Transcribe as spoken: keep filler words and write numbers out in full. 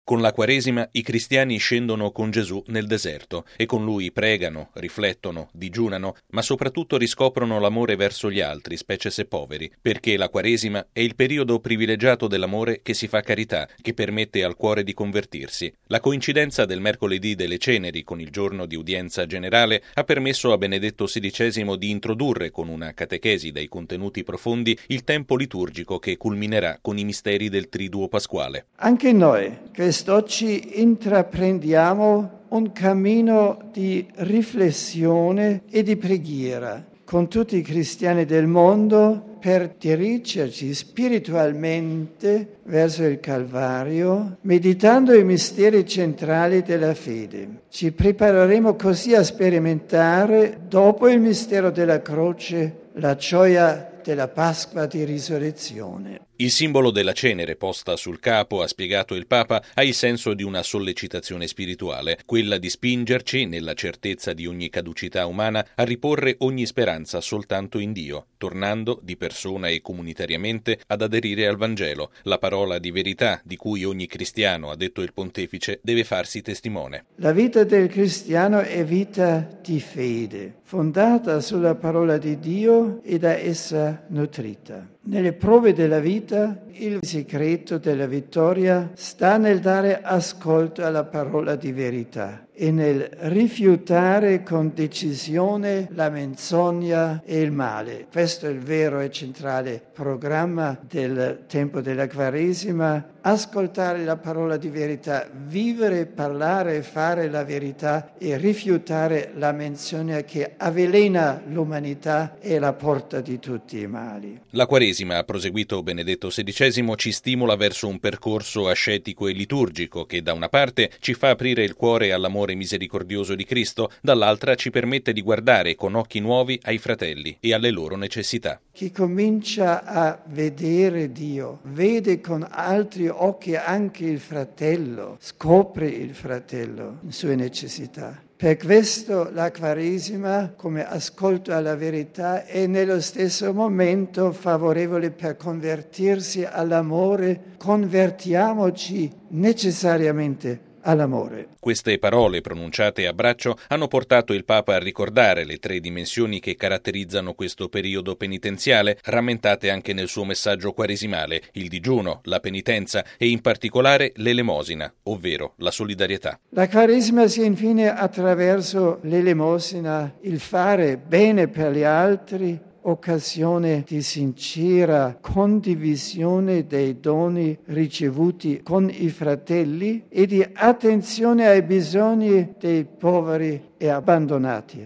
Con la Quaresima i cristiani scendono con Gesù nel deserto e con lui pregano, riflettono, digiunano, ma soprattutto riscoprono l'amore verso gli altri, specie se poveri, perché la Quaresima è il periodo privilegiato dell'amore che si fa carità, che permette al cuore di convertirsi. La coincidenza del mercoledì delle Ceneri con il giorno di udienza generale ha permesso a Benedetto sedicesimo di introdurre con una catechesi dai contenuti profondi il tempo liturgico che culminerà con i misteri del Triduo Pasquale. Anche noi quest'oggi intraprendiamo un cammino di riflessione e di preghiera con tutti i cristiani del mondo per dirigerci spiritualmente verso il Calvario, meditando i misteri centrali della fede. Ci prepareremo così a sperimentare, dopo il mistero della croce, la gioia della Pasqua di risurrezione. Il simbolo della cenere posta sul capo, ha spiegato il Papa, ha il senso di una sollecitazione spirituale, quella di spingerci, nella certezza di ogni caducità umana, a riporre ogni speranza soltanto in Dio, tornando di persona e comunitariamente ad aderire al Vangelo, la parola di verità di cui ogni cristiano, ha detto il Pontefice, deve farsi testimone. La vita del cristiano è vita di fede, fondata sulla parola di Dio e da essa nutrita. Nelle prove della vita, il segreto della vittoria sta nel dare ascolto alla parola di verità e nel rifiutare con decisione la menzogna e il male. Questo è il vero e centrale programma del tempo della Quaresima: ascoltare la parola di verità, vivere, parlare e fare la verità e rifiutare la menzogna che avvelena l'umanità e la porta di tutti i mali. La Quaresima, ha proseguito Benedetto sedicesimo, ci stimola verso un percorso ascetico e liturgico che da una parte ci fa aprire il cuore all'amore misericordioso di Cristo, dall'altra ci permette di guardare con occhi nuovi ai fratelli e alle loro necessità. Chi comincia a vedere Dio, vede con altri occhi anche il fratello, scopre il fratello, le sue necessità. Per questo la Quaresima, come ascolto alla verità, è nello stesso momento favorevole per convertirsi all'amore. Convertiamoci necessariamente all'amore. Queste parole, pronunciate a braccio, hanno portato il Papa a ricordare le tre dimensioni che caratterizzano questo periodo penitenziale, rammentate anche nel suo messaggio quaresimale: il digiuno, la penitenza e in particolare l'elemosina, ovvero la solidarietà. La Quaresima si infine attraverso l'elemosina, il fare bene per gli altri, occasione di sincera condivisione dei doni ricevuti con i fratelli e di attenzione ai bisogni dei poveri e abbandonati.